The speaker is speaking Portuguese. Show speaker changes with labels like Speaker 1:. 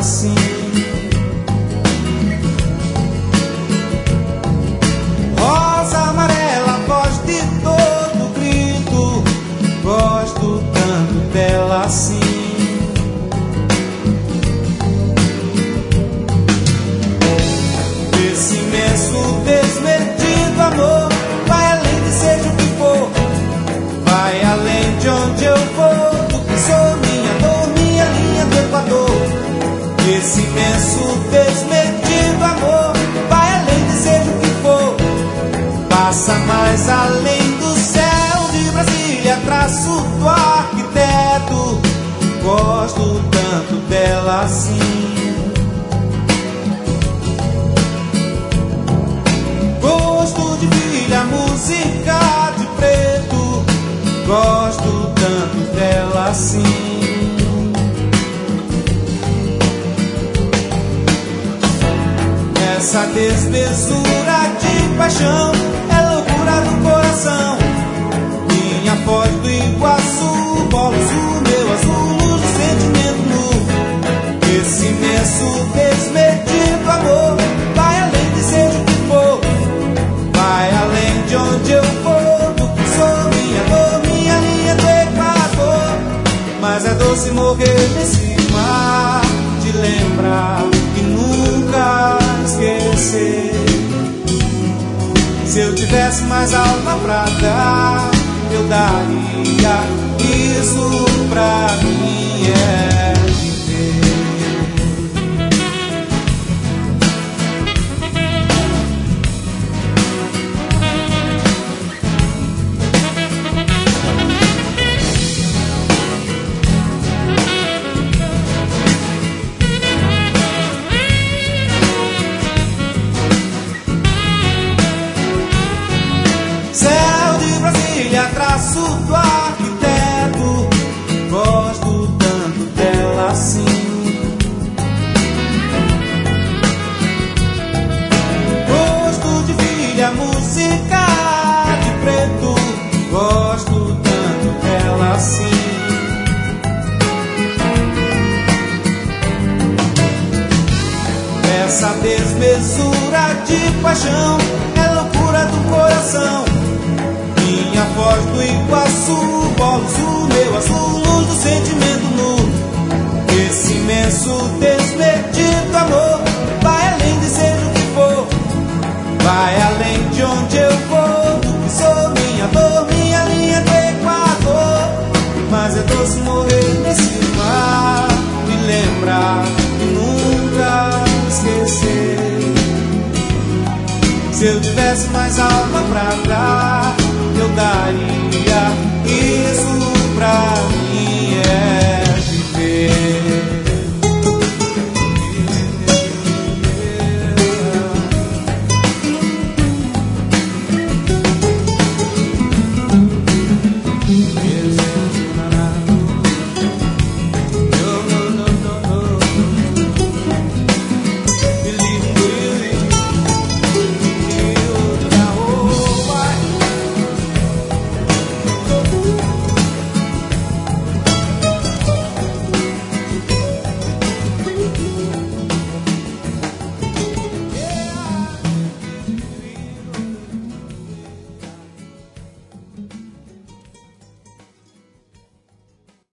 Speaker 1: assim. Rosa amarela, voz de todo grito, gosto tanto dela assim. Esse imenso desmedido amor vai além de seja o que for, vai além de onde eu vou, do que sou, minha dor, minha linha do Equador. Esse imenso desmedido amor vai além de seja o que for, passa mais além do céu de Brasília, traço do arquiteto, gosto tanto dela assim. Gosto de filha, música de preto, gosto tanto dela assim. Essa desmesura de paixão é loucura do coração. Minha Foz do Iguaçu, bola azul, meu azul, luz do sentimento nu. Esse imenso desmedido amor vai além de seja o que for, vai além de onde eu vou, do que sou, minha dor, minha linha do Equador. Mas é doce morrer nesse mar, de lembrar e nunca esquecer. Se eu tivesse mais alma pra dar, eu daria. Isso pra mim é viver. Céu de Brasília, traço do arquiteto, gosto tanto dela assim. Gosto de filha, música de preto, gosto tanto dela assim. Essa desmesura de paixão é loucura do coração. Minha Foz do Iguaçu, bola azul, meu azul, luz do sentimento nu. Esse imenso desmedido amor vai além de seja o que for, vai além de onde eu vou, do que sou, minha dor, minha linha do Equador. Mas é doce morrer nesse mar, me lembrar e nunca esquecer. Se eu tivesse mais alma pra dar, eu daria. Isso pra mim